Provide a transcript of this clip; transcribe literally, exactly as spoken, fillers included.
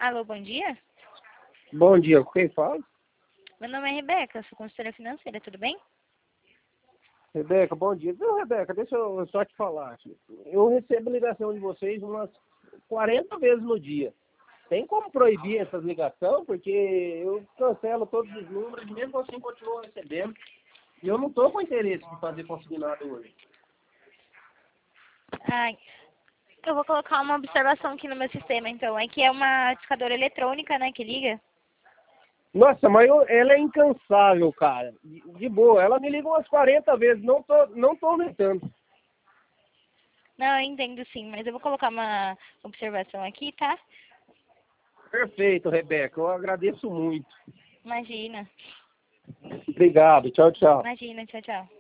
Alô, bom dia. Bom dia, com quem fala? Meu nome é Rebeca, sou consultora financeira, tudo bem? Rebeca, bom dia. Não, Rebeca, deixa eu só te falar. Eu recebo ligação de vocês umas quarenta vezes no dia. Tem como proibir essas ligações? Porque eu cancelo todos os números, mesmo assim continuo recebendo. E eu não estou com interesse de fazer consignado hoje. Ai, eu vou colocar uma observação aqui no meu sistema, então. É que é uma discadora eletrônica, né, que liga. Nossa, mas eu- ela é incansável, cara. De, de boa. Ela me liga umas quarenta vezes, não tô, não tô aumentando. Não, eu entendo sim, mas eu vou colocar uma observação aqui, tá? Perfeito, Rebeca. Eu agradeço muito. Imagina, Obrigado. Tchau, tchau. imagina, tchau, tchau.